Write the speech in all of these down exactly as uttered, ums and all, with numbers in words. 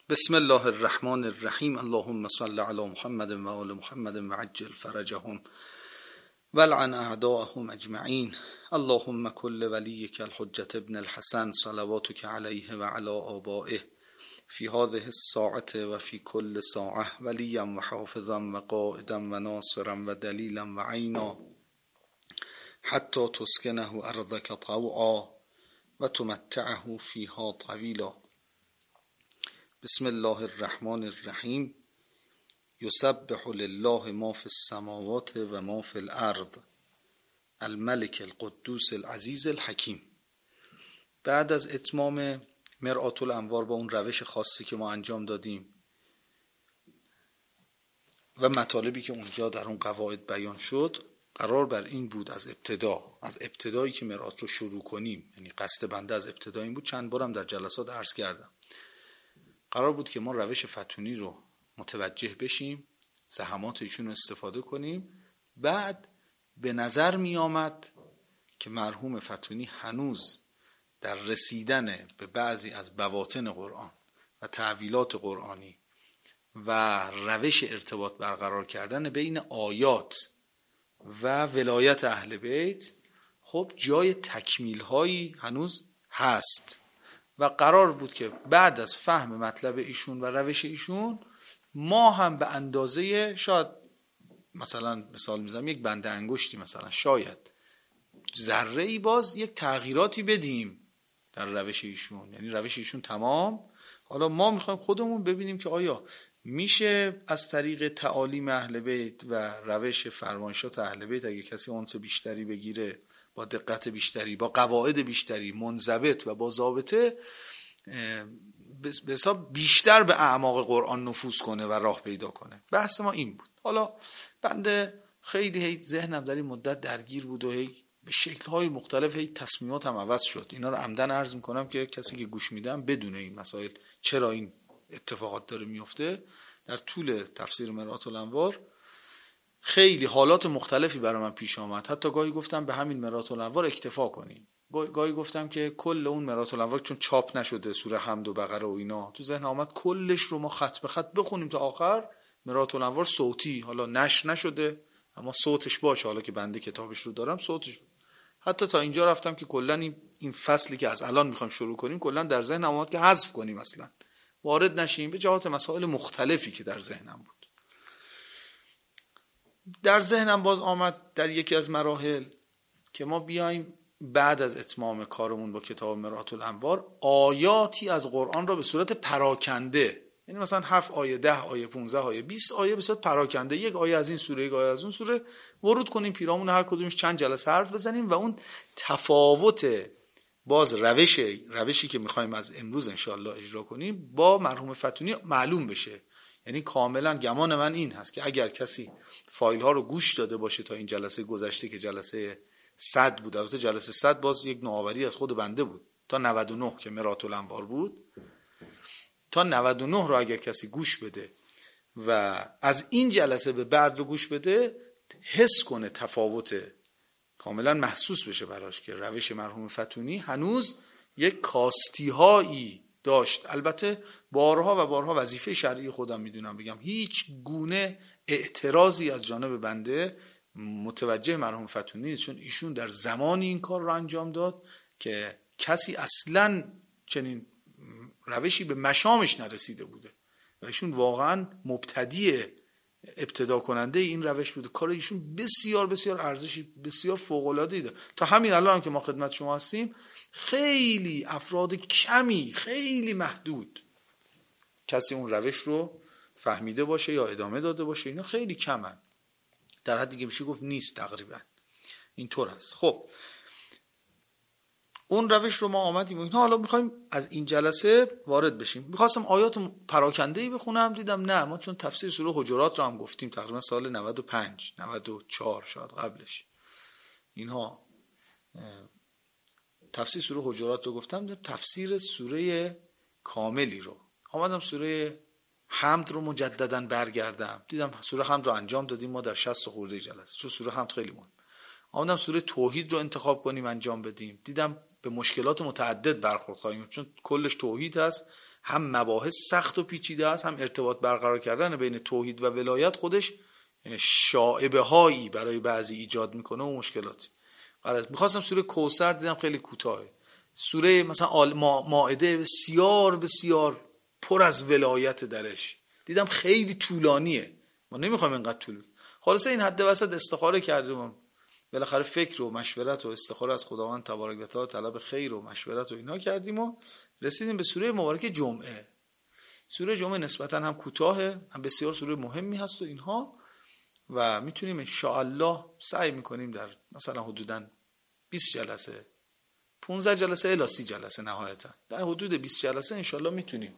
بسم الله الرحمن الرحیم. اللهم صل علی محمد و آل محمد و عجل فرجهم ولعن اعداءهم اجمعین. اللهم کل ولیک الحجة ابن الحسن صلواتک علیه و علی آبائه فی هذه الساعة و فی کل ساعة ولیا و حافظا و قائدا و ناصرا و دلیلا و عینا حتی تسکنه ارضک طوعا و تمتعه فیها طویلا. بسم الله الرحمن الرحیم. یسبح لله ما فی السماوات و ما فی الارض الملك القدوس العزیز الحکیم. بعد از اتمام مرآت الانوار با اون روش خاصی که ما انجام دادیم و مطالبی که اونجا در اون قواعد بیان شد، قرار بر این بود از ابتدا از ابتدایی که مرآت رو شروع کنیم، یعنی قصد بنده از ابتدا این بود، چند بارم در جلسات عرض کردم، قرار بود که ما روش فتونی رو متوجه بشیم، زحمات ایشون رو استفاده کنیم. بعد به نظر می آمد که مرحوم فتونی هنوز در رسیدن به بعضی از بواطن قرآن و تعویلات قرآنی و روش ارتباط برقرار کردن بین آیات و ولایت اهل بیت خب جای تکمیل هایی هنوز هست و قرار بود که بعد از فهم مطلب ایشون و روش ایشون ما هم به اندازه، شاید مثلا مثال میزنم یک بنده انگشتی، مثلا شاید ذره ای باز یک تغییراتی بدیم در روش ایشون، یعنی روش ایشون تمام. حالا ما میخوایم خودمون ببینیم که آیا میشه از طریق تعالیم اهل بیت و روش فرمایشات اهل بیت اگه کسی اونس بیشتری بگیره، با دقت بیشتری، با قواعد بیشتری، منضبط و با ضابطه، به حساب بیشتر به اعماق قرآن نفوذ کنه و راه پیدا کنه. بحث ما این بود. حالا بنده خیلی هی ذهنم در این مدت درگیر بود و هی به شکل‌های مختلف هی تصمیماتم عوض شد. اینا رو عمدن عرض می‌کنم که کسی که گوش میدم بدونه این مسائل چرا این اتفاقات داره میفته. در طول تفسیر مرآت الانوار خیلی حالات مختلفی برای من پیش آمد. حتی گاهی گفتم به همین مرآت الانوار اکتفا کنیم، گاهی گفتم که کل اون مرآت الانوار چون چاپ نشده، سوره حمد و بقره و اینا، تو ذهن آمد کلش رو ما خط به خط بخونیم تا آخر. مرآت الانوار صوتی، حالا نشر نشده اما صوتش باشه، حالا که بنده کتابش رو دارم صوتش. حتی تا اینجا رفتم که کلا این فصلی که از الان میخوایم شروع کنیم کلا در ذهن آمد که حذف کنیم، اصلا وارد نشیم به جهات مسائل مختلفی که در ذهنم بود. در ذهنم باز آمد در یکی از مراحل که ما بیایم بعد از اتمام کارمون با کتاب مرآت الانوار آیاتی از قرآن را به صورت پراکنده، یعنی مثلا هفت آیه، ده آیه، پونزده آیه، بیست آیه به صورت پراکنده، یک آیه از این سوره، یک آیه از اون سوره ورود کنیم، پیرامون هر کدومش چند جلسه حرف بزنیم و اون تفاوت باز روش روشی که میخوایم از امروز انشاءالله اجرا کنیم با مرحوم فتونی معلوم بشه. یعنی کاملا گمان من این هست که اگر کسی فایل ها رو گوش داده باشه تا این جلسه گذشته که جلسه صد بود، البته جلسه صد باز یک نوآوری از خود بنده بود، تا نود و نه که مرآت الانوار بود، تا نود و نه رو اگر کسی گوش بده و از این جلسه به بعد رو گوش بده، حس کنه تفاوت کاملا محسوس بشه براش که روش مرحوم فتونی هنوز یک کاستی هایی داشت. البته بارها و بارها وظیفه شرعی خودم میدونم بگم هیچ گونه اعتراضی از جانب بنده متوجه مرحوم فتونی نیست، چون ایشون در زمانی این کار رو انجام داد که کسی اصلاً چنین روشی به مشامش نرسیده بوده و ایشون واقعاً مبتدی ابتدا کننده این روش بوده. کار ایشون بسیار بسیار ارزشی بسیار فوق‌العاده‌ای داره. تا همین الان هم که ما خدمت شما هستیم خیلی افراد کمی، خیلی محدود، کسی اون روش رو فهمیده باشه یا ادامه داده باشه، اینا خیلی کمن، در حدی که میشه گفت نیست تقریبا، اینطور است. خب اون روش رو ما آمدیم اینا، حالا میخوایم از این جلسه وارد بشیم. میخواستم آیات پراکنده‌ای بخونم، دیدم نه، ما چون تفسیر سوره حجرات رو هم گفتیم تقریبا سال نود و پنج نود و چهار شاید قبلش اینها تفسیر سوره حجرات رو گفتم، تفسیر سوره کاملی رو آمدم سوره حمد رو مجددا برگردم، دیدم سوره حمد رو انجام دادیم ما در شصت خورده جلسه، چون سوره حمد خیلی مهم. آمدم سوره توحید رو انتخاب کنیم انجام بدیم، دیدم به مشکلات متعدد برخورد خواهیم، چون کلش توحید هست. هم مباحث سخت و پیچیده است، هم ارتباط برقرار کردن بین توحید و ولایت خودش شائبه هایی برای بعضی ایجاد میکنه و مشکلاتی. غلط. میخواستم سوره کوثر، دیدم خیلی کوتاهه. سوره مثلا مائده بسیار بسیار پر از ولایت درش، دیدم خیلی طولانیه، ما نمیخوایم اینقدر طول. خلاصه این حد وسط استخاره کردیم، بالاخره فکر و مشورت و استخاره از خداوند تبارک و تعالی، طلب خیر و مشورت و اینا کردیم و رسیدیم به سوره مبارک جمعه. سوره جمعه نسبتا هم کوتاهه، هم بسیار سوره مهمی هست و اینها، و میتونیم ان شاء الله سعی میکنیم در مثلا حدوداً بیست جلسه، پانزده جلسه الی سی جلسه، نهایتا در حدود بیست جلسه ان شاء الله میتونیم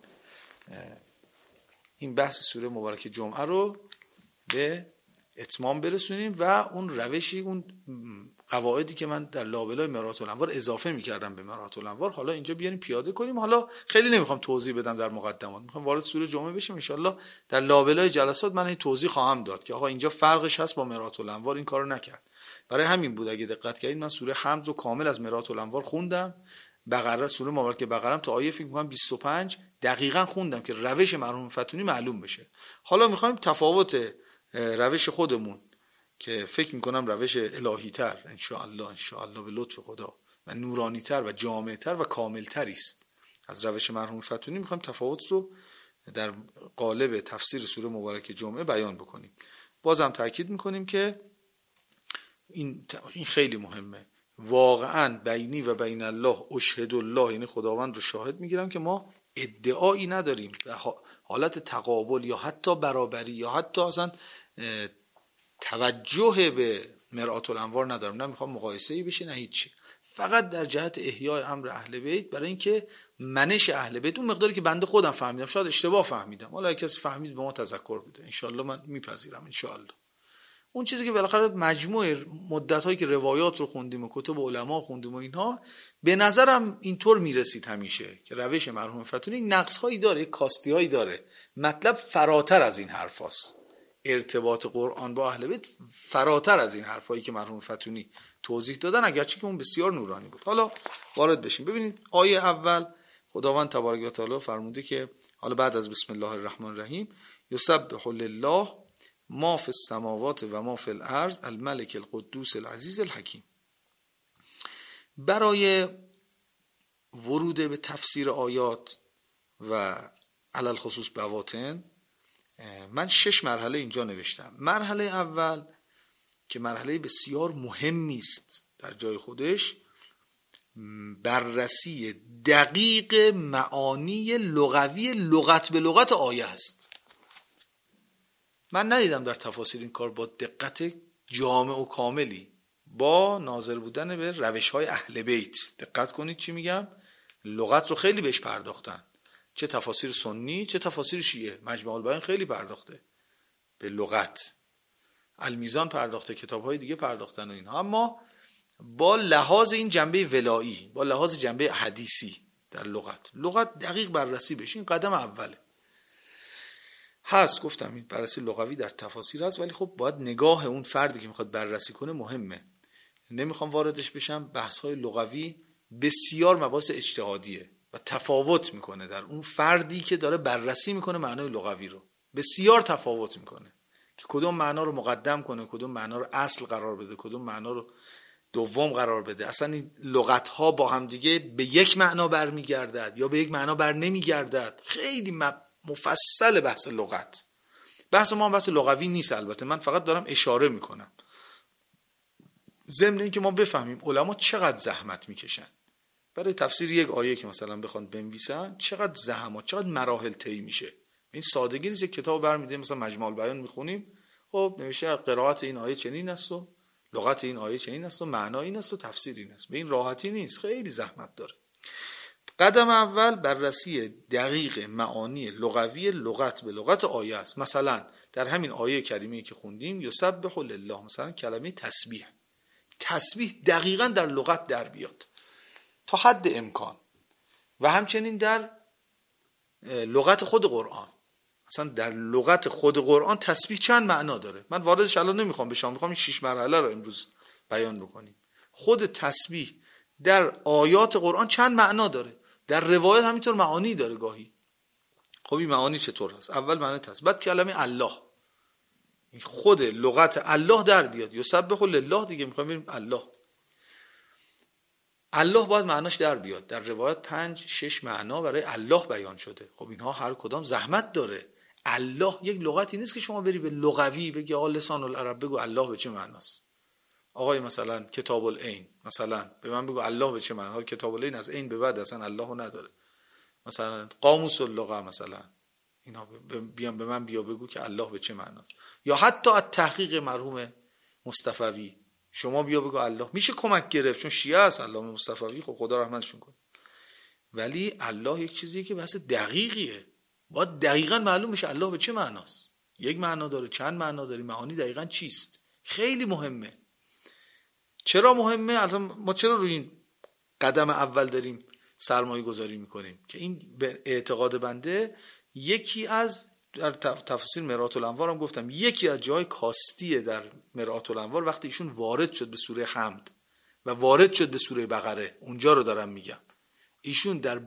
این بحث سوره مبارک جمعه رو به اتمام برسونیم و اون روشی، اون قواعدی که من در لابلای مرآت الانوار اضافه میکردم به مرآت الانوار، حالا اینجا بیاریم پیاده کنیم. حالا خیلی نمیخوام توضیح بدم در مقدمات، میخوام وارد سوره جمعه بشیم. ان شاء الله در لابلای جلسات من این توضیح خواهم داد که آقا اینجا فرقش هست با مرآت الانوار، این کارو نکرد. برای همین بود اگه دقت کردید من سوره حمد رو کامل از مرآت الانوار خوندم، بقره، سوره مبارکه بقره تا آیه فکر می‌کنم بیست و پنج دقیقاً خوندم که روش مرحوم فتونی معلوم بشه. حالا می‌خوایم تفاوت روش خودمون که فکر می‌کنم روش الهی‌تر ان شاء الله ان شاء الله به لطف خدا و نورانی‌تر و جامع‌تر و کامل‌تری است از روش مرحوم فتونی، می‌خوایم تفاوت رو در قالب تفسیر سوره مبارکه جمعه بیان بکنیم. بازم تاکید می‌کنیم که این این خیلی مهمه. واقعا بینی و بین الله اشهد الله، یعنی خداوند رو شاهد میگیرم که ما ادعایی نداریم به حالت تقابل یا حتی برابری یا حتی اصلا توجه به مرآت الانوار ندارم، نه میخوام مقایسه‌ای بشه نه هیچی، فقط در جهت احیای امر اهل بیت، برای اینکه منش اهل بیت اون مقداری که بنده خودم فهمیدم، شاید اشتباه فهمیدم، حالا اگه کسی فهمید به ما تذکر بده، ان شاء الله من میپذیرم ان شاء الله. اون چیزی که بالاخره مجموع مدت‌هایی که روایات رو خوندیم و کتب علما خوندیم و اینها، به نظرم اینطور میرسید همیشه که روش مرحوم فتونی نقص‌هایی داره، کاستی‌هایی داره، مطلب فراتر از این حرفاست، ارتباط قرآن با اهل بیت فراتر از این حرفایی که مرحوم فتونی توضیح دادن، اگرچه که اون بسیار نورانی بود. حالا وارد بشیم. ببینید آیه اول خداوند تبارک و تعالی فرموده که حالا بعد از بسم الله الرحمن الرحیم یسبح لله ما فی السماوات و ما فی الارض الملک القدوس العزیز الحکیم. برای ورود به تفسیر آیات و علل خصوص بواطن من شش مرحله اینجا نوشتم. مرحله اول که مرحله بسیار مهمی است در جای خودش، بررسی دقیق معانی لغوی لغت به لغت آیه است. من ندیدم در تفاسیر این کار با دقت جامع و کاملی، با ناظر بودن به روش‌های اهل بیت. دقت کنید چی میگم، لغت رو خیلی بهش پرداختن، چه تفاسیر سنی چه تفاسیر شیعه. مجمع البیان خیلی پرداخته به لغت، المیزان پرداخته، کتاب‌های دیگه پرداختن و اینها، اما با لحاظ این جنبه ولایی، با لحاظ جنبه حدیثی در لغت لغت دقیق بررسی بشه. این قدم اوله. هست گفتم این بررسی لغوی در تفاسیر هست، ولی خب باید نگاه اون فردی که میخواد بررسی کنه مهمه. نمیخوام واردش بشم، بحث‌های لغوی بسیار مباحث اجتهادیه و تفاوت میکنه در اون فردی که داره بررسی میکنه معنای لغوی رو، بسیار تفاوت میکنه که کدوم معنا رو مقدم کنه، کدوم معنا رو اصل قرار بده، کدوم معنا رو دوم قرار بده. اصلا این لغت‌ها با هم دیگه به یک معنا برمیگردد یا به یک معنا بر نمیگردد. خیلی مفصل بحث لغت. بحث ما هم بحث لغوی نیست، البته من فقط دارم اشاره میکنم، ضمن اینکه ما بفهمیم علما چقدر زحمت میکشن برای تفسیر یک آیه که مثلا بخوان بنویسن، چقدر زحمت، چقدر مراحل طی میشه. این سادگی نیست یک کتاب برمی‌داریم مثلا مجمع البیان میخونیم، خب نوشته قرائت این آیه چنین است و لغت این آیه چنین است و معنا این است و تفسیر این است. به این راحتی نیست، خیلی زحمت داره. قدم اول بررسی دقیق معانی لغوی لغت به لغت آیه است. مثلا در همین آیه کریمه که خوندیم یسبح لله، مثلا کلمه تسبیح، تسبیح دقیقاً در لغت در بیاد تا حد امکان، و همچنین در لغت خود قرآن. مثلا در لغت خود قرآن تسبیح چند معنا داره، من واردش الان نمیخوام بشم، میخوام این شش مرحله رو امروز بیان بکنیم. خود تسبیح در آیات قرآن چند معنا داره، در روایت همینطور معانی داره گاهی. خب این معانی چطور هست؟ اول معنی هست، بعد کلمه الله، خود لغت الله در بیاد. یسبح لله دیگه، میخوایم بریم الله. الله باید معناش در بیاد. در روایت پنج شش معنا برای الله بیان شده. خب اینها هر کدام زحمت داره. الله یک لغتی نیست که شما بری به لغوی بگی آقا لسان العرب بگو الله به چه معناست. آقای مثلا کتاب العین مثلا به من بگو الله به چه معناست. حالا کتاب العین از عین به بعد اصلا اللهو نداره. مثلا قاموس اللغه مثلا اینا بیان به من بیا بگو که الله به چه معناست. یا حتی از تحقیق مرحوم مصطفوی شما بیا بگو الله، میشه کمک گرفت چون شیعه است علامه مصطفوی، خب خدا رحمتشون کنه. ولی الله یک چیزیه که بحث دقیقیه، باید دقیقاً معلوم بشه الله به چه معناست. یک معنا داره، چند معنا داره، معانی دقیقاً چیست. خیلی مهمه. چرا مهمه؟ اصلا ما چرا روی این قدم اول داریم سرمایه گذاری میکنیم؟ که این به اعتقاد بنده یکی از، در تفسیر مرآت الانوار هم گفتم، یکی از جای کاستیه در مرآت الانوار وقتی ایشون وارد شد به سوره حمد و وارد شد به سوره بقره، اونجا رو دارم میگم. ایشون در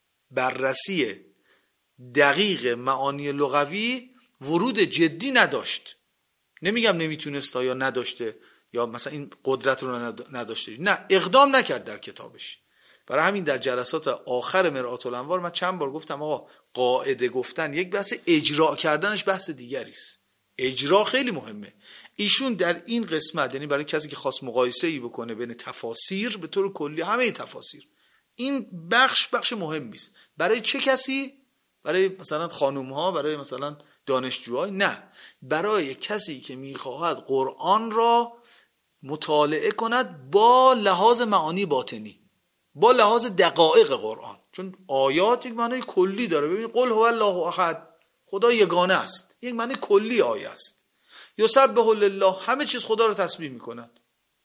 بررسی دقیق معانی لغوی ورود جدی نداشت. نمیگم نمیتونست یا نداشته یا مثلا این قدرت رو نداشته، نه، اقدام نکرد در کتابش. برای همین در جلسات آخر مرآت الانوار من چند بار گفتم آقا قاعده گفتن یک بحث، اجرا کردنش بحث دیگری است. اجرا خیلی مهمه. ایشون در این قسمت، یعنی برای کسی که خواست مقایسه ای بکنه بین تفاسیر به طور کلی، همه تفاسیر، این بخش بخش مهمی است. برای چه کسی؟ برای مثلا خانم ها، برای مثلا دانشجوها؟ نه، برای کسی که میخواهد قرآن را مطالعه کند با لحاظ معانی باطنی، با لحاظ دقایق قرآن. چون آیات یک معنی کلی داره. ببین قل هو الله احد، خدا یگانه است، یک معنی کلی آیه است. یسبح لله، همه چیز خدا رو تسبیح میکند،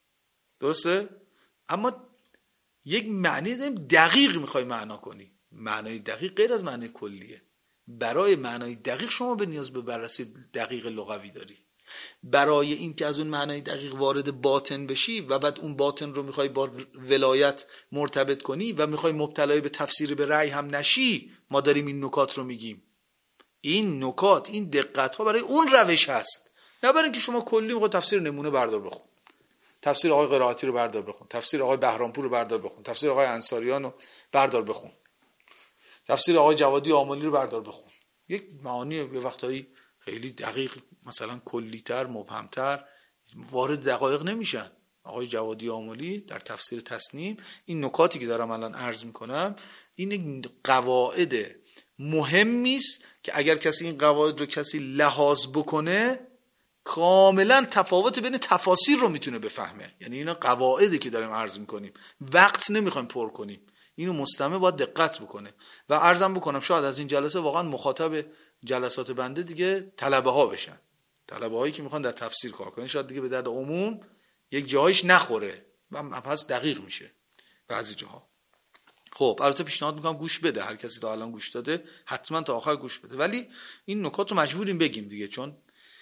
درسته؟ اما یک معنی دقیق میخوای معنا کنی، معنای دقیق غیر از معنی کلیه. برای معنای دقیق شما به نیاز به بررسی دقیق لغوی داری. برای این که از اون معنای دقیق وارد باطن بشی و بعد اون باطن رو میخوای با ولایت مرتبط کنی و میخوای مبتلای به تفسیر به رأی هم نشی، ما داریم این نکات رو میگیم. این نکات، این دقت ها برای اون روش هست، نه برای اینکه شما کلی میخوای تفسیر نمونه بردار بخون، تفسیر آقای قرائتی رو بردار بخون، تفسیر آقای بهرامپور رو بردار بخون، تفسیر آقای انصاریان رو بردار بخون، تفسیر آقای جوادی آملی رو بردار بخون. یک معانی یه وقتایی خیلی دقیق، مثلا کلی‌تر، مبهم‌تر وارد دقایق نمیشن. آقای جوادی آملی در تفسیر تسنیم، این نکاتی که دارم الان عرض میکنم، این قواعد مهمی است که اگر کسی این قواعد رو کسی لحاظ بکنه، کاملا تفاوت بین تفاسیر رو میتونه بفهمه. یعنی اینا قواعدی که داریم عرض میکنیم، وقت نمیخوایم پر کنیم، اینو مستمع باید دقت بکنه. و عرضم بکنم شاید از این جلسه واقعا مخاطب جلسات بنده دیگه طلبه ها بشن، طلبه هایی که میخوان در تفسیر کار کنن، شاید دیگه به درد عموم یک جایش نخوره و مبحث دقیق میشه بعضی جاها. خب البته پیشنهاد میکنم گوش بده، هر کسی تا الان گوش داده حتما تا آخر گوش بده، ولی این نکات رو مجبوریم بگیم دیگه، چون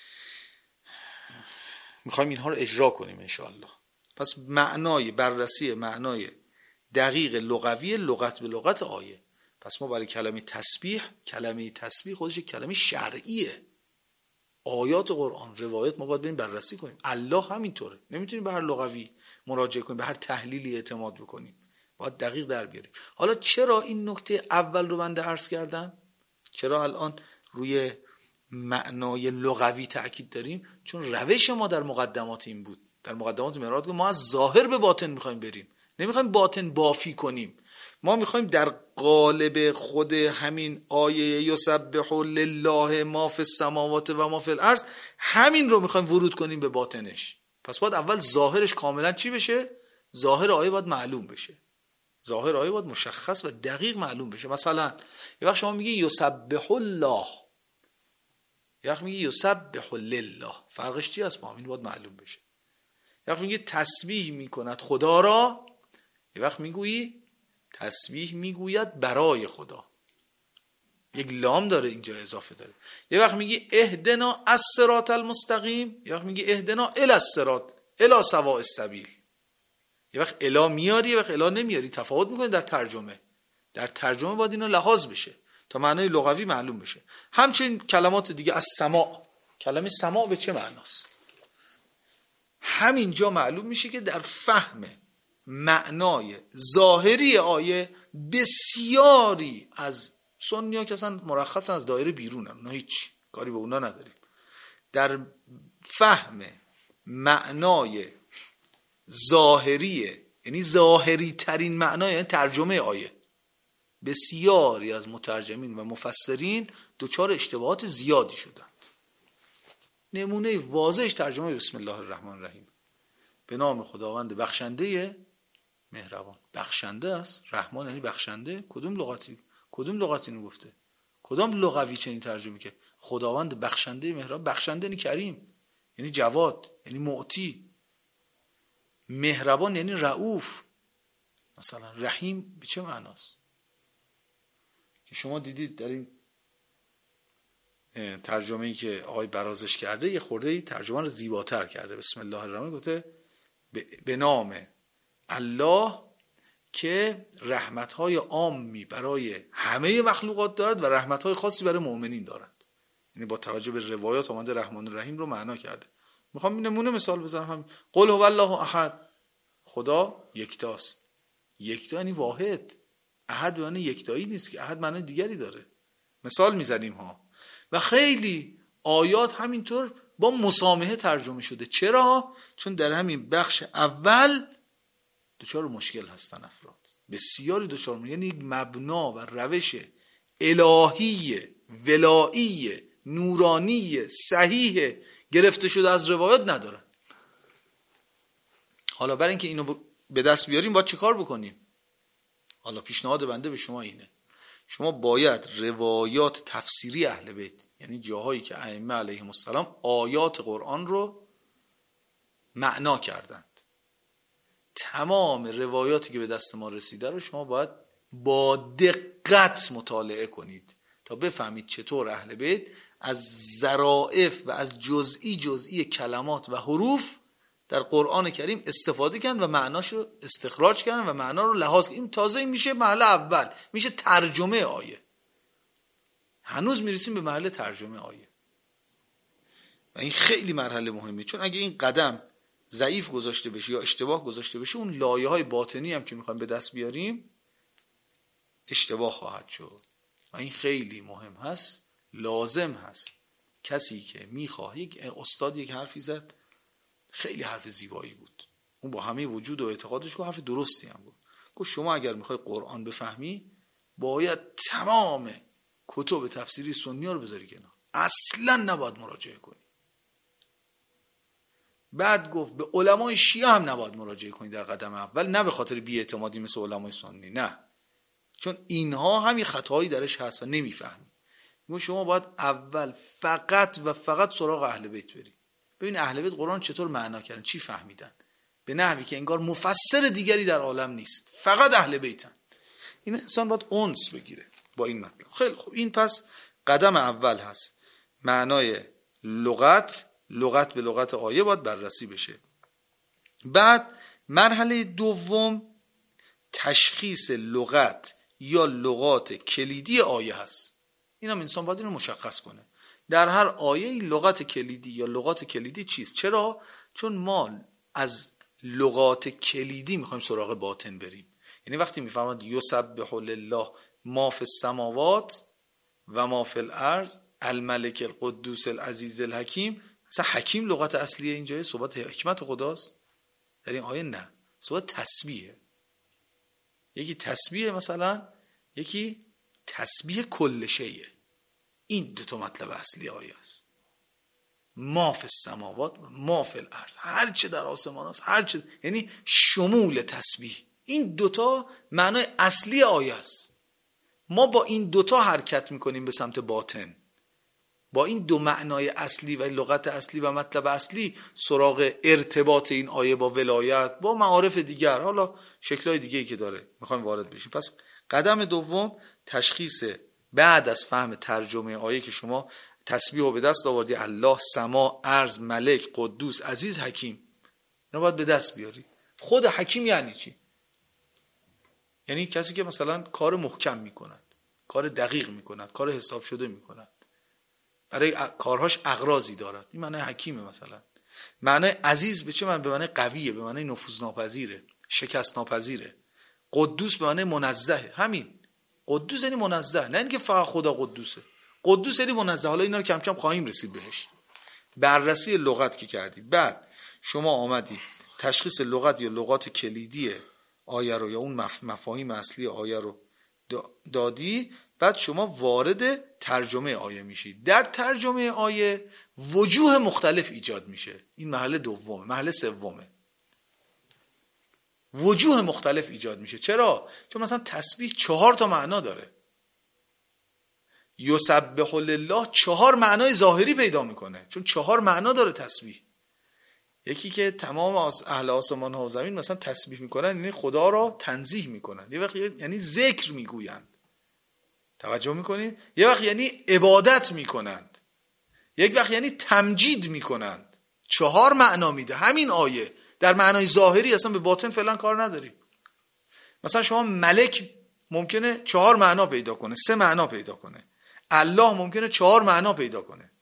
میخوایم اینها رو اجرا کنیم انشاءالله. پس معنای بررسی معنای دقیق لغوی، لغت به لغت آیه. پس ما برای کلمه تسبیح، کلمه تسبیح خودش یک کلمه شرعیه. آیات قرآن، روایت ما باید بریم بررسی کنیم. الله همینطوره، نمیتونیم به هر لغوی مراجعه کنیم، به هر تحلیلی اعتماد بکنیم، باید دقیق در بیاریم. حالا چرا این نکته اول رو بنده عرض کردم؟ چرا الان روی معنای لغوی تأکید داریم؟ چون روش ما در مقدمات این بود، در مقدمات مراد ما از ظاهر به باطن میخوایم بریم، نمیخوایم باطن بافی کنیم. ما میخوایم در قالب خود همین آیه یسبح لله ما فی السماوات و ما فی الارض، همین رو میخوایم ورود کنیم به باطنش. پس باید اول ظاهرش کاملا چی بشه؟ ظاهر آیه باید معلوم بشه، ظاهر آیه باید مشخص و دقیق معلوم بشه. مثلا یه وقت شما میگی یسبح الله، یه وقت میگی یسبح لله، فرقش چی است؟ با همین باید معلوم بشه. یه وقت میگی تسبیح میکند خدا را، یه وقت میگویی تسبیح میگوید برای خدا، یک لام داره اینجا اضافه داره. یه وقت میگی اهدنا الصراط المستقیم، یه وقت میگی اهدنا الی الصراط الی سواء السبیل. یه وقت الا میاری، یه وقت الا نمیاری، تفاوت میکنه در ترجمه. در ترجمه باید اینا لحاظ بشه تا معنای لغوی معلوم بشه. همچنین کلمات دیگه، از سماع، کلمه سماع به چه معناست؟ همینجا معلوم میشه که در فهم معنای ظاهری آیه بسیاری از سنی‌ها که اصلا مرخص از دایره بیرونن، اونا هیچ کاری به اونا نداریم، در فهم معنای ظاهری، یعنی ظاهری ترین معنای، یعنی ترجمه آیه، بسیاری از مترجمین و مفسرین دچار اشتباهات زیادی شدند. نمونه واضحش ترجمه بسم الله الرحمن الرحیم، به نام خداوند بخشنده مهربان. بخشنده است، رحمان یعنی بخشنده. کدوم لغتی کدوم لغتی اینو گفته؟ کدام لغوی چنین ترجمه که خداوند بخشنده مهربان؟ بخشنده یعنی کریم، یعنی جواد، یعنی معطی. مهربان یعنی رؤوف. مثلا رحیم به چه معناست؟ که شما دیدید در این ترجمه‌ای که آقای برازش کرده یه خورده ترجمه رو زیباتر کرده. بسم الله الرحمن گفته به نام الله که رحمت‌های عامی برای همه مخلوقات دارد و رحمت‌های خاصی برای مؤمنین دارد. یعنی با توجه به روایات آمده رحمان الرحیم رو معنا کرده. میخوام این نمونه مثال بزنم. همین قل هو الله احد، خدا یکتاست. یکتا یعنی واحد. احد به معنی یکتایی نیست که، احد معنی دیگری داره. مثال میزنیم ها. و خیلی آیات همینطور با مسامحه ترجمه شده. چرا؟ چون در همین بخش اول دچار مشکل هستن افراد، بسیاری دچار مشکل، یعنی مبنا و روش الهی ولایی نورانی صحیح گرفته شده از روایات ندارن. حالا برای اینکه اینو به دست بیاریم باید چه کار بکنیم؟ حالا پیشنهاد بنده به شما اینه، شما باید روایات تفسیری اهل بیت، یعنی جاهایی که ائمه علیهم السلام آیات قرآن رو معنا کردند، تمام روایاتی که به دست ما رسیده رو شما باید با دقت مطالعه کنید تا بفهمید چطور اهل بیت از ظرافت و از جزئی جزئی کلمات و حروف در قرآن کریم استفاده کردن و معناشو استخراج کردن و معنا رو لحاظ کردن. این تازه میشه مرحله اول، میشه ترجمه آیه. هنوز میرسیم به مرحله ترجمه آیه و این خیلی مرحله مهمه، چون اگه این قدم ضعیف گذاشته بشه یا اشتباه گذاشته بشه، اون لایه های باطنی هم که میخوایم به دست بیاریم اشتباه خواهد شد و این خیلی مهم هست. لازم هست کسی که میخواد، یک استاد یک حرفی زد، خیلی حرف زیبایی بود، اون با همه وجود و اعتقادش که حرف درستی هم بود. گفت شما اگر میخوای قرآن بفهمی باید تمام کتب تفسیری سنی ها رو بذاری کنار، اصلا نباید مراجعه کنی. بعد گفت به علمای شیعه هم نباید مراجعه کنی در قدم اول، نه به خاطر بی‌اعتمادی مثل علمای سنی، نه، چون اینها هم یه خطاهایی درش هست و نمیفهمی. گفت شما باید اول فقط و فقط سراغ اهل بیت بری، ببین اهل بیت قرآن چطور معنا کردن، چی فهمیدن، به نحوی که انگار مفسر دیگری در عالم نیست، فقط اهل بیتن. این انسان باید انس بگیره با این مطلب. خیلی خوب، این پس قدم اول هست، معنای لغت لغت به لغت آیه باید بررسی بشه. بعد مرحله دوم تشخیص لغت یا لغات کلیدی آیه هست. این هم انسان باید اینو مشخص کنه. در هر آیه لغت کلیدی یا لغات کلیدی چیست؟ چرا؟ چون ما از لغات کلیدی میخوایم سراغ باطن بریم. یعنی وقتی میفرماد یسبح لله ما فی السماوات و ما فی الارض الملک القدوس العزیز الحکیم، اصلا حکیم لغت اصلیه اینجا؟ صحبت حکمت خداست در این آیه؟ نه، صحبت تسبیحه. یکی تسبیح مثلا، یکی تسبیح کل شیء. این دو تا مطلب اصلی آیه است. ما فی السماوات ما فی الارض، هر چه در آسمان است، هر چه، یعنی شمول تسبیح. این دوتا معنای اصلی آیه است. ما با این دوتا حرکت میکنیم به سمت باطن، با این دو معنای اصلی و لغت اصلی و مطلب اصلی سراغ ارتباط این آیه با ولایت، با معارف دیگر، حالا شکلهای دیگه‌ای که داره میخوایم وارد بشیم. پس قدم دوم تشخیص، بعد از فهم ترجمه آیه که شما تسبیح رو به دست آوردی، الله، سما، ارض، ملک، قدوس، عزیز، حکیم، اینا باید به دست بیاری. خود حکیم یعنی چی؟ یعنی کسی که مثلا کار محکم میکند، کار دقیق میکند، کار حساب شده میکند، برای کارهاش اغراضی دارد، این معنی حکیمه. مثلا معنی عزیز به چه معنی؟ به معنی قویه، به معنی نفوذناپذیره، شکست ناپذیره. قدوس به معنی منزهه. همین قدوس یعنی منزه، نه اینکه فقط خدا قدوسه. قدوس یعنی منزه. حالا اینا رو کم کم خواهیم رسید بهش. بررسی لغت که کردی، بعد شما آمدی تشخیص لغت یا لغات کلیدی آیه رو یا اون مف... مفاهیم اصلی آیه رو دادی، بعد شما وارد ترجمه آیه میشی. در ترجمه آیه وجوه مختلف ایجاد میشه. این مرحله دومه. مرحله سومه، وجوه مختلف ایجاد میشه. چرا؟ چون مثلا تسبیح چهار تا معنا داره. یسبح لله چهار معنای ظاهری پیدا میکنه، چون چهار معنا داره تسبیح. یکی که تمام اهل آسمان ها و زمین مثلا تسبیح میکنن، یعنی خدا را تنزیه میکنن. یه وقت یعنی ذکر میگویند، توجه میکنید؟ یه وقت یعنی عبادت میکنند، یک وقت یعنی تمجید میکنند. چهار معنا میده همین آیه. در معنای ظاهری اصلا به باطن فعلا کار نداری. مثلا شما ملک ممکنه چهار معنا پیدا کنه، سه معنا پیدا کنه. الله ممکنه چهار معنا پیدا کنه.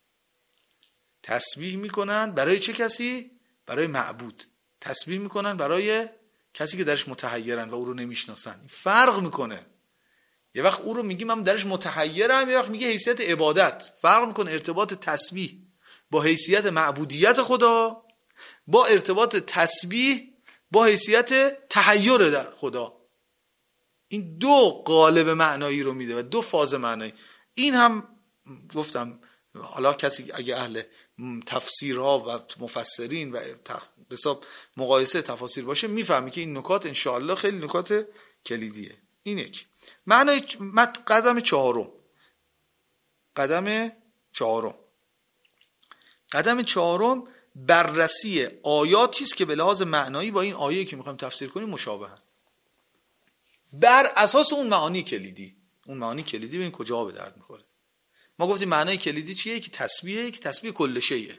تسبیح میکنن برای چه کسی؟ برای معبود. تسبیح میکنن برای کسی که درش متحیرن و او رو نمیشناسن. فرق میکنه. یه وقت او رو میگیم من درش متحیرم، یه وقت میگه حیثیت عبادت. فرق میکنه ارتباط تسبیح با حیثیت معبودیت خدا، با ارتباط تسبیح با حیثیت تحیر در خدا. این دو قالب معنایی رو میده و دو فاز معنایی. این هم گفتم حالا کسی اگه اهل تفسیرها و مفسرین و به حساب مقایسه تفاسیر باشه میفهمی که این نکات انشاءالله خیلی نکات کلیدیه. این یک معنای قدم چهارم. قدم چهارم قدم چهارم بررسی آیاتی است که به لحاظ معنایی با این آیه که میخوایم تفسیر کنیم مشابهن، بر اساس اون معانی کلیدی. اون معانی کلیدی ببین کجا به درد میخوره. ما گفتیم معنای کلیدی چیه؟ که تسبیحه، که تسبیح کل شیء.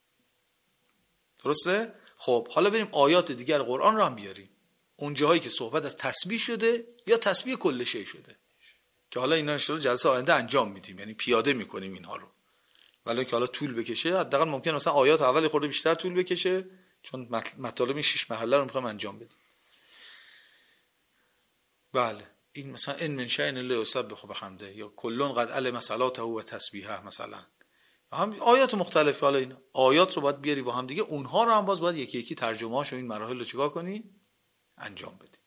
درسته؟ خب حالا بریم آیات دیگر قرآن رو هم بیاریم، اون جاهایی که صحبت از تسبیح شده یا تسبیح کل شیء شده، که حالا اینا ان شاء الله جلسه آینده انجام میدیم، یعنی پیاده میکنیم اینها رو. ولی که حالا طول بکشه، حداقل ممکنه مثلا آیات اول خورده بیشتر طول بکشه، چون مطالب این شش مرحله رو میخوایم انجام بدیم. بله این مثلا ان من شیء الا یسبح بحمده یا کلون قد علم صلاته و تسبیحه، مثلا هم آیات مختلف که حالا این آیات رو باید بیاری با هم دیگه، اونها رو هم باز باید یکی یکی ترجمه هاشو این مراحل رو چیکار کنی؟ انجام بدی.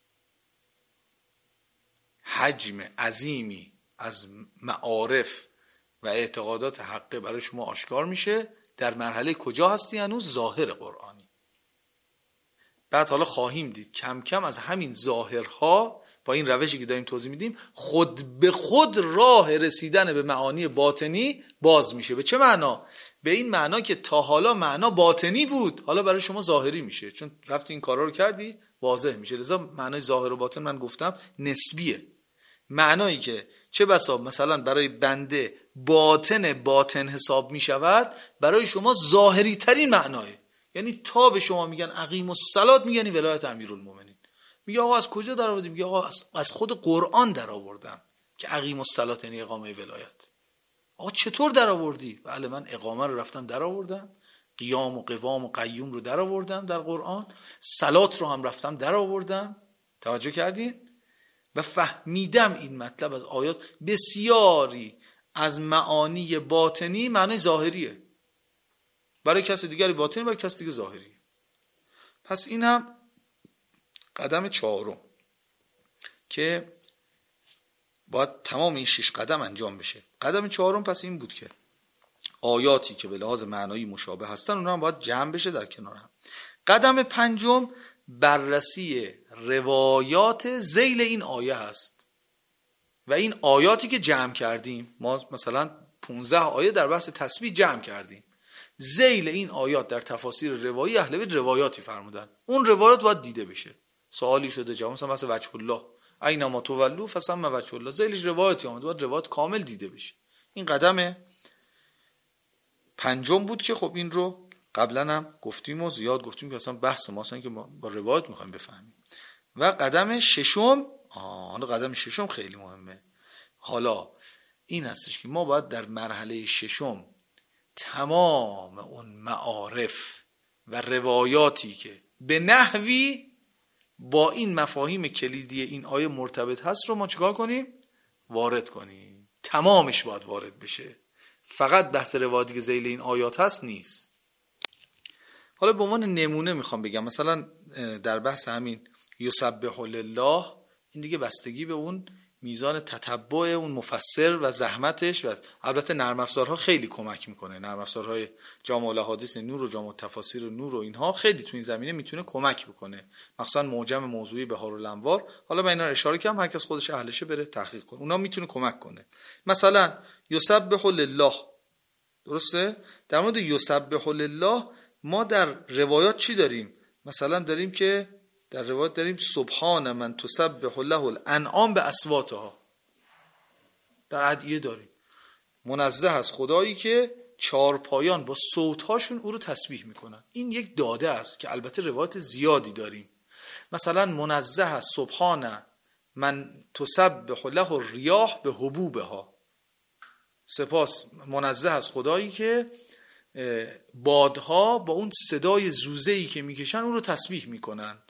حجم عظیمی از معارف و اعتقادات حقه برای شما آشکار میشه. در مرحله کجا هستی؟ هنوز ظاهر قرآنی. بعد حالا خواهیم دید کم کم از همین ظاهرها با این روشی که داریم توضیح میدیم خود به خود راه رسیدن به معانی باطنی باز میشه. به چه معنا؟ به این معنا که تا حالا معنا باطنی بود، حالا برای شما ظاهری میشه، چون رفتی این کارا رو کردی واضح میشه. لذا معنای ظاهر و باطن من گفتم نسبیه. معنایی که چه بسا مثلا برای بنده باطن باطن حساب میشود، برای شما ظاهری ترین معناه. یعنی تا به شما میگن اقیم الصلات، میگن ولایت امیرالمومنین. میگه آقا از کجا در آوردی؟ میگه آقا از, از خود قرآن در آوردم که اقیم الصلات یعنی اقامه ولایت. آقا چطور در آوردی؟ بله من اقامه رو رفتم در آوردم، قیام و قوام و قیوم رو در آوردم در قرآن، صلات رو هم رفتم در آوردم. توجه کردین؟ و فهمیدم این مطلب از آیات بسیاری از معانی باطنی معنی ظاهریه، برای کسی دیگری باطنی، برای کسی دیگه ظاهریه. پس این هم قدم چهارم که باید تمام این شش قدم انجام بشه. قدم چهارم پس این بود که آیاتی که به لحاظ معنایی مشابه هستن اونها هم باید جمع بشه در کنار هم. قدم پنجم بررسی روایات ذیل این آیه هست و این آیاتی که جمع کردیم، ما مثلا پانزده آیه در بحث تسبیح جمع کردیم، ذیل این آیات در تفاسیر روایی اهل بیت روایاتی فرمودن، اون روایات باید دیده بشه. سوالی شده جواب، مثلا مثلا وجه الله اینما تولوا فثم وجه الله، ذیلش روایاتی اومده، باید روایات کامل دیده بشه. این قدم پنجم بود که خب این رو قبلا هم گفتیم و زیاد گفتیم که اصلا بحث ما اصلا که ما با روایت میخوایم بفهمیم. و قدم ششم، آه حالا قدم ششم خیلی مهمه. حالا این هستش که ما باید در مرحله ششم تمام اون معارف و روایاتی که به نحوی با این مفاهیم کلیدی این آیه مرتبط هست رو ما چیکار کنیم؟ وارد کنیم. تمامش باید وارد بشه، فقط بحث روایاتی که ذیل این آیات هست نیست. حالا به عنوان نمونه میخوام بگم، مثلا در بحث همین یسبح لله، این دیگه بستگی به اون میزان تتبع اون مفسر و زحمتش، و البته نرم افزارها خیلی کمک میکنه. نرم افزارهای جامع الاحادیث نور و جامع تفاسیر نور و اینها خیلی تو این زمینه میتونه کمک بکنه، مخصوصا معجم موضوعی بهارالانوار. حالا من اینا رو اشاره کردم، هر کس خودش اهلشه بره تحقیق کنه، اونا میتونه کمک کنه. مثلا یسبح لله، درسته؟ در مورد یسبح لله ما در روایات چی داریم؟ مثلا داریم که در روایت داریم سبحان من تسبح له الانعام به اصواتها. در ادعیه داریم منزه از خدایی که چارپایان با صوتهاشون او رو تسبیح میکنن. این یک داده است که البته روایت زیادی داریم. مثلا منزه از سبحان من تسبح له الریاح به حبوبها، سپاس منزه از خدایی که بادها با اون صدای زوزه‌ای که میکشن اون رو تسبیح میکنند.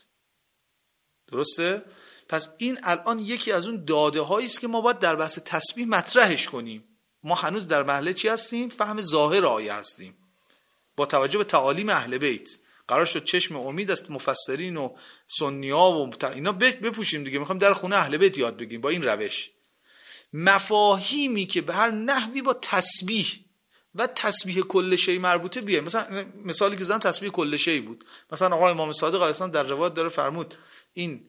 درسته؟ پس این الان یکی از اون داده هایی است که ما باید در بحث تسبیح مطرحش کنیم. ما هنوز در مرحله چی هستیم؟ فهم ظاهر آیه هستیم. با توجه به تعالیم اهل بیت قرار شد چشم امید است مفسرین و سنی‌ها و اینا بپوشیم دیگه. میخوایم در خونه اهل بیت یاد بگیریم با این روش. مفاهیمی که به هر نحوی با تسبیح و تسبیح کل شی مربوطه بیه. مثلا مثالی که زدم تسبیح کل شی بود. مثلا آقا امام صادق علیه السلام در روایت داره فرمود این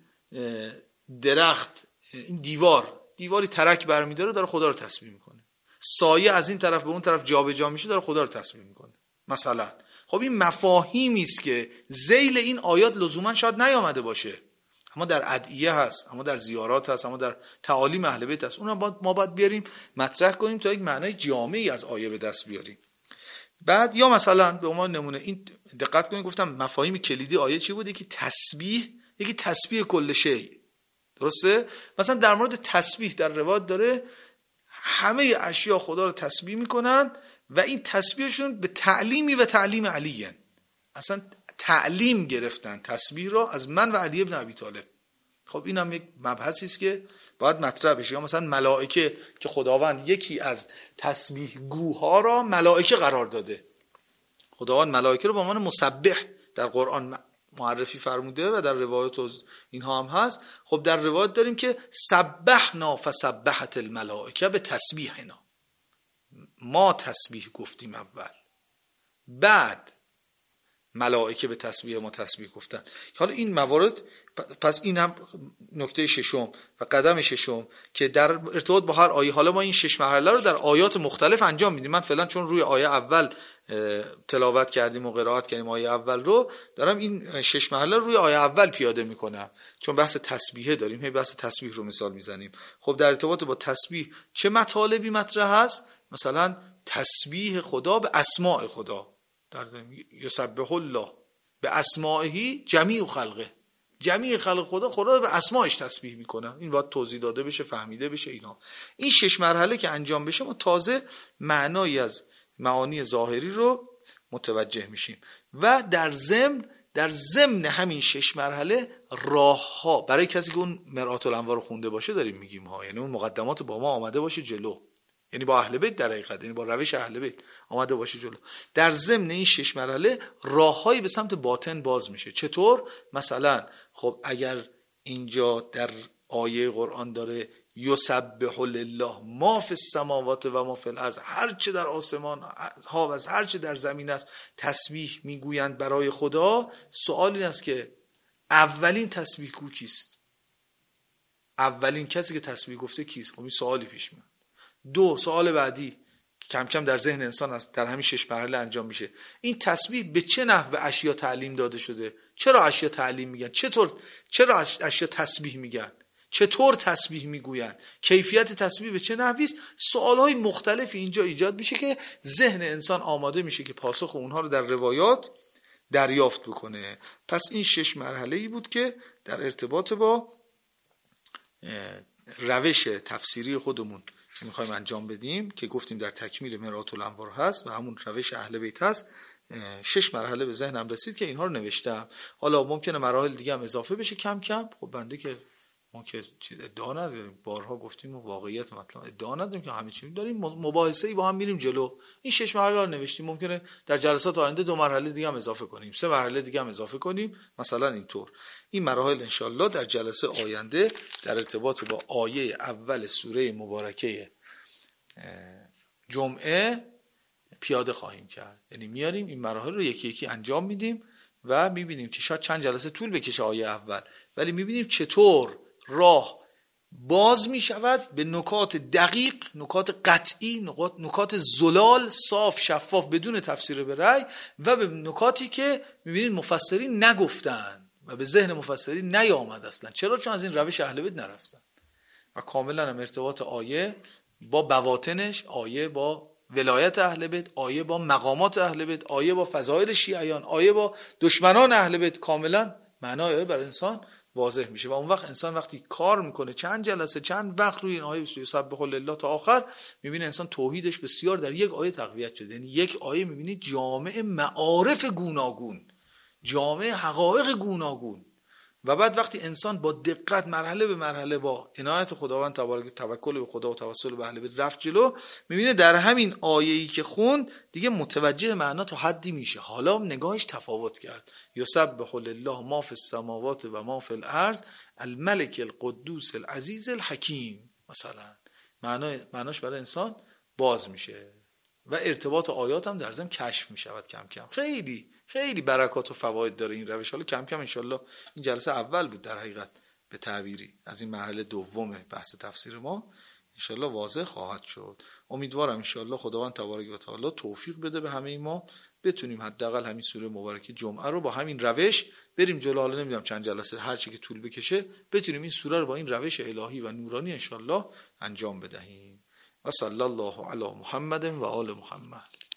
درخت، این دیوار، دیواری ترک برمی‌داره داره خدا رو تسبیح میکنه. سایه از این طرف به اون طرف جابجا میشه داره خدا رو تسبیح میکنه. مثلا خب این مفاهیمی است که ذیل این آیات لزوما شاید نیامده باشه، اما در ادعیه هست، اما در زیارات هست، اما در تعالیم اهل بیت هست. اونها باید ما باید بیاریم مطرح کنیم تا یک معنای جامعی از آیه به دست بیاریم. بعد یا مثلا به عنوان نمونه این دقت کنید گفتم مفاهیم کلیدی آیه چی بود؟ یکی تسبیح، یکی تسبیح کل شی. درسته؟ مثلا در مورد تسبیح در روایت داره همه اشیا خدا رو تسبیح میکنن و این تسبیحشون به تعلیمی و تعلیم علی هن. اصلا تعلیم گرفتن تسبیح را از من و علی ابن ابی طالب. خب این هم یک مبحثی است که باید مطرح بشه. یا مثلا ملائکه که خداوند یکی از تسبیح گوها را ملائکه قرار داده. خداوند ملائکه رو به عنوان مسبح در قرآن معرفی فرموده و در روایت اینها هم هست. خب در روایت داریم که سبحنا فسبحت الملائکه به تسبیحنا، ما تسبیح گفتیم اول، بعد ملائکه به تسبیح ما تسبیح گفتن. حالا این موارد، پس این هم نکته ششم و قدم ششم که در ارتباط با هر آیه. حالا ما این شش مرحله رو در آیات مختلف انجام میدیم. من فعلا چون روی آیه اول تلاوت کردیم و قرائت کردیم آیه اول رو، دارم این شش مرحله رو روی آیه اول پیاده میکنم چون بحث تسبیحه داریم، هی بحث تسبیح رو مثال میزنیم. خب در ارتباط با تسبیح چه مطالبی مطرح هست؟ مثلا تسبیح خدا به اسماء خدا، در یسبح الله به اسمائه جمیع خلقه، جمیع خلق خدا خدا به اسمائش تسبیح میکنه. این باید توضیح داده بشه، فهمیده بشه. اینا این شش مرحله که انجام بشه ما تازه معنایی از معانی ظاهری رو متوجه میشیم. و در ضمن در ضمن همین شش مرحله راه ها برای کسی که اون مرآت الانوار رو خونده باشه داریم میگیم ها، یعنی اون مقدمات با ما آمده باشه جلو، یعنی با اهل بیت در حقیقت، یعنی با روش اهل بیت آمده باشه جلو. در ضمن این شش مرحله راههایی به سمت باطن باز میشه. چطور؟ مثلا خب اگر اینجا در آیه قرآن داره یسبح لله ما فی السماوات و ما فی الارض، هر چه در آسمان ها و هر چه در زمین است تسبیح میگویند برای خدا. سوال این است که اولین تسبیح گو کیست؟ اولین کسی که تسبیح گفته کیست؟ خب این سوالی پیش میاد. دو، سوال بعدی کم کم در ذهن انسان است، در همین شش مرحله انجام میشه. این تسبیح به چه نحو به اشیا تعلیم داده شده؟ چرا اشیا تعلیم میگن؟ چطور چرا اشیا تسبیح میگن؟ چطور تسبیح میگویند، کیفیت تسبیح به چه نحوی است. سوالهای مختلفی اینجا ایجاد میشه که ذهن انسان آماده میشه که پاسخ اونها رو در روایات دریافت بکنه. پس این شش مرحله‌ای بود که در ارتباط با روش تفسیری خودمون که میخوایم انجام بدیم که گفتیم در تکمیل مرآت الانوار هست و همون روش اهل بیت هست، شش مرحله به ذهنم رسید که اینها رو نوشتم. حالا ممکنه مراحل دیگه هم اضافه بشه کم کم. خب بنده که ما که چیز ادعا نداریم، بارها گفتیم و واقعیت مطلب ادعا نداریم که همه چی داریم، مباحثه‌ای با هم میریم جلو. این شش مرحله رو نوشتیم، ممکنه در جلسات آینده دو مرحله دیگه هم اضافه کنیم، سه مرحله دیگه هم اضافه کنیم، مثلا اینطور. این مراحل انشالله در جلسه آینده در ارتباط با آیه اول سوره مبارکه جمعه پیاده خواهیم کرد. یعنی میاریم این مراحل رو یکی یکی انجام میدیم و میبینیم که شاید چند جلسه طول بکشه آیه اول، ولی میبینیم چطور راه باز میشود به نکات دقیق، نکات قطعی، نکات نکات زلال، صاف، شفاف، بدون تفسیر به رأی، و به نکاتی که میبینید مفسرین نگفتن و به ذهن مفسرین نیامد اصلا. چرا؟ چون از این روش اهل بیت نرفتن و کاملا هم ارتباط آیه با بواطنش، آیه با ولایت اهل بیت، آیه با مقامات اهل بیت، آیه با فضایل شیعیان، آیه با دشمنان اهل بیت، کاملا معنای آیه بر انسان واضح میشه. و اون وقت انسان وقتی کار میکنه چند جلسه چند وقت روی این آیه سبح الله تا آخر، میبینه انسان توحیدش بسیار در یک آیه تقویت شده. یعنی یک آیه میبینی جامع معارف گوناگون، جامع حقایق گوناگون. و بعد وقتی انسان با دقت مرحله به مرحله با عنایت خداوند تبارک توکل به خدا و توسل به اهل بیت رفت جلو، میبینه در همین آیه‌ای که خوند دیگه متوجه معنا تا حدی میشه. حالا نگاهش تفاوت کرد. یسبح لله ما فی السماوات و ما فی الارض الملک القدوس العزیز الحکیم، مثلا معنای معناش برای انسان باز میشه و ارتباط آیات هم در ضمن کشف میشود کم کم. خیلی خیلی برکات و فواید داره این روش. حالا کم کم انشالله، این جلسه اول بود در حقیقت به تعبیری از این مرحله دوم بحث تفسیر ما، انشالله واضح خواهد شد. امیدوارم انشالله خداوند تبارک و تعالی توفیق بده به همه ما، بتونیم حداقل همین سوره مبارکه جمعه رو با همین روش بریم جلو. حالا نمیدونم چند جلسه، هر چی که طول بکشه، بتونیم این سوره رو با این روش الهی و نورانی انشالله انجام بدهیم. و صلی الله علی محمد و آل محمد.